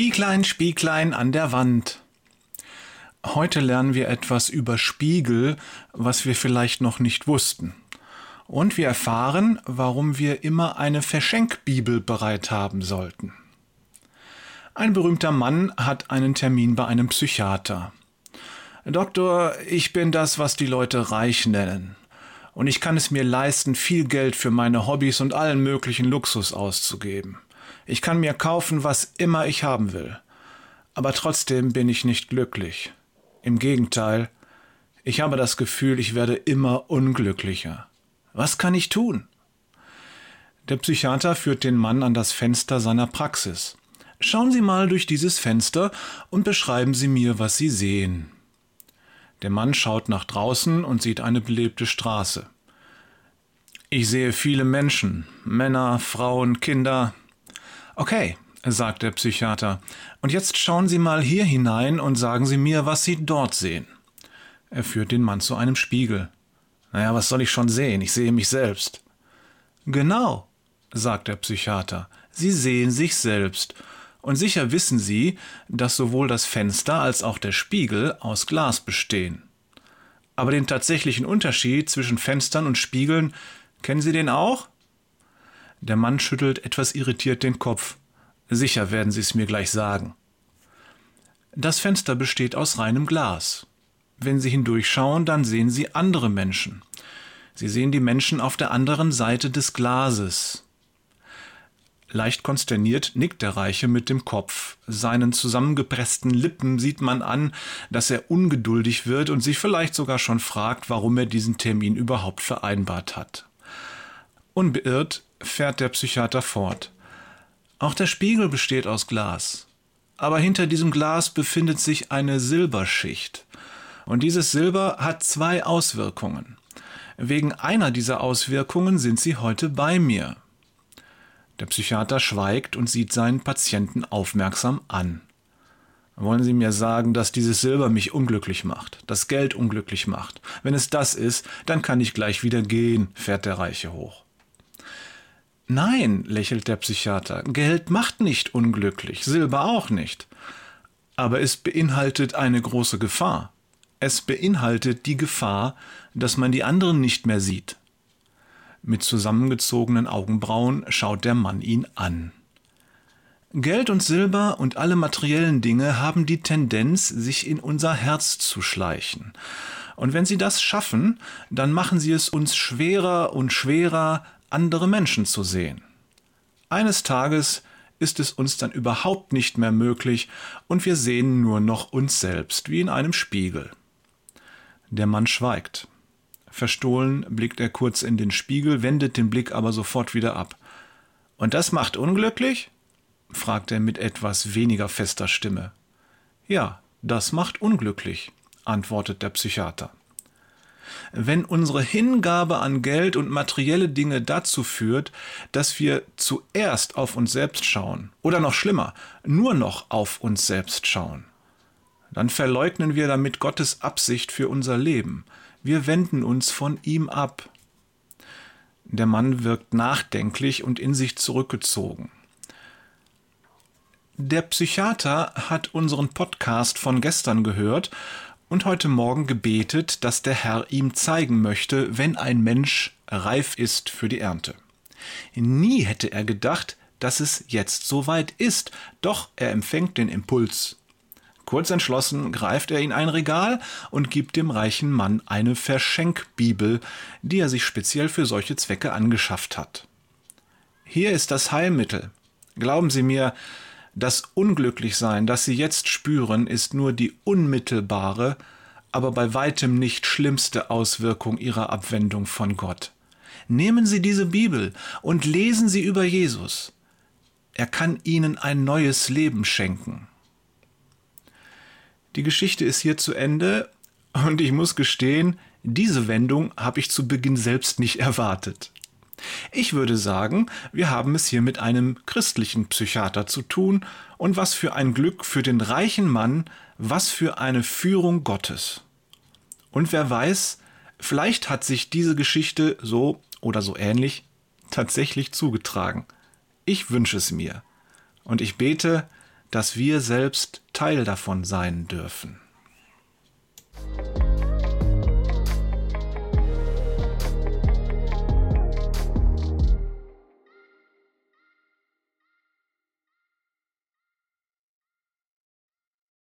Spieglein, Spieglein an der Wand. Heute lernen wir etwas über Spiegel, was wir vielleicht noch nicht wussten. Und wir erfahren, warum wir immer eine Verschenkbibel bereit haben sollten. Ein berühmter Mann hat einen Termin bei einem Psychiater. Doktor, ich bin das, was die Leute reich nennen. Und ich kann es mir leisten, viel Geld für meine Hobbys und allen möglichen Luxus auszugeben. Ich kann mir kaufen, was immer ich haben will. Aber trotzdem bin ich nicht glücklich. Im Gegenteil, ich habe das Gefühl, ich werde immer unglücklicher. Was kann ich tun? Der Psychiater führt den Mann an das Fenster seiner Praxis. Schauen Sie mal durch dieses Fenster und beschreiben Sie mir, was Sie sehen. Der Mann schaut nach draußen und sieht eine belebte Straße. Ich sehe viele Menschen, Männer, Frauen, Kinder. Okay, sagt der Psychiater, und jetzt schauen Sie mal hier hinein und sagen Sie mir, was Sie dort sehen. Er führt den Mann zu einem Spiegel. Naja, was soll ich schon sehen? Ich sehe mich selbst. Genau, sagt der Psychiater, Sie sehen sich selbst. Und sicher wissen Sie, dass sowohl das Fenster als auch der Spiegel aus Glas bestehen. Aber den tatsächlichen Unterschied zwischen Fenstern und Spiegeln, kennen Sie den auch? Der Mann schüttelt etwas irritiert den Kopf. Sicher werden Sie es mir gleich sagen. Das Fenster besteht aus reinem Glas. Wenn Sie hindurchschauen, dann sehen Sie andere Menschen. Sie sehen die Menschen auf der anderen Seite des Glases. Leicht konsterniert nickt der Reiche mit dem Kopf. Seinen zusammengepressten Lippen sieht man an, dass er ungeduldig wird und sich vielleicht sogar schon fragt, warum er diesen Termin überhaupt vereinbart hat. Unbeirrt fährt der Psychiater fort. Auch der Spiegel besteht aus Glas. Aber hinter diesem Glas befindet sich eine Silberschicht. Und dieses Silber hat zwei Auswirkungen. Wegen einer dieser Auswirkungen sind Sie heute bei mir. Der Psychiater schweigt und sieht seinen Patienten aufmerksam an. Wollen Sie mir sagen, dass dieses Silber mich unglücklich macht, das Geld unglücklich macht? Wenn es das ist, dann kann ich gleich wieder gehen, fährt der Reiche hoch. Nein, lächelt der Psychiater, Geld macht nicht unglücklich, Silber auch nicht. Aber es beinhaltet eine große Gefahr. Es beinhaltet die Gefahr, dass man die anderen nicht mehr sieht. Mit zusammengezogenen Augenbrauen schaut der Mann ihn an. Geld und Silber und alle materiellen Dinge haben die Tendenz, sich in unser Herz zu schleichen. Und wenn sie das schaffen, dann machen sie es uns schwerer und schwerer, andere Menschen zu sehen. Eines Tages ist es uns dann überhaupt nicht mehr möglich und wir sehen nur noch uns selbst, wie in einem Spiegel. Der Mann schweigt. Verstohlen blickt er kurz in den Spiegel, wendet den Blick aber sofort wieder ab. »Und das macht unglücklich?« fragt er mit etwas weniger fester Stimme. »Ja, das macht unglücklich«, antwortet der Psychiater. Wenn unsere Hingabe an Geld und materielle Dinge dazu führt, dass wir zuerst auf uns selbst schauen, oder noch schlimmer, nur noch auf uns selbst schauen, dann verleugnen wir damit Gottes Absicht für unser Leben. Wir wenden uns von ihm ab. Der Mann wirkt nachdenklich und in sich zurückgezogen. Der Psychiater hat unseren Podcast von gestern gehört und heute Morgen gebetet, dass der Herr ihm zeigen möchte, wenn ein Mensch reif ist für die Ernte. Nie hätte er gedacht, dass es jetzt soweit ist, doch er empfängt den Impuls. Kurz entschlossen greift er in ein Regal und gibt dem reichen Mann eine Verschenkbibel, die er sich speziell für solche Zwecke angeschafft hat. Hier ist das Heilmittel. Glauben Sie mir, das Unglücklichsein, das Sie jetzt spüren, ist nur die unmittelbare, aber bei weitem nicht schlimmste Auswirkung Ihrer Abwendung von Gott. Nehmen Sie diese Bibel und lesen Sie über Jesus. Er kann Ihnen ein neues Leben schenken. Die Geschichte ist hier zu Ende und ich muss gestehen, diese Wendung habe ich zu Beginn selbst nicht erwartet. Ich würde sagen, wir haben es hier mit einem christlichen Psychiater zu tun und was für ein Glück für den reichen Mann, was für eine Führung Gottes. Und wer weiß, vielleicht hat sich diese Geschichte so oder so ähnlich tatsächlich zugetragen. Ich wünsche es mir und ich bete, dass wir selbst Teil davon sein dürfen.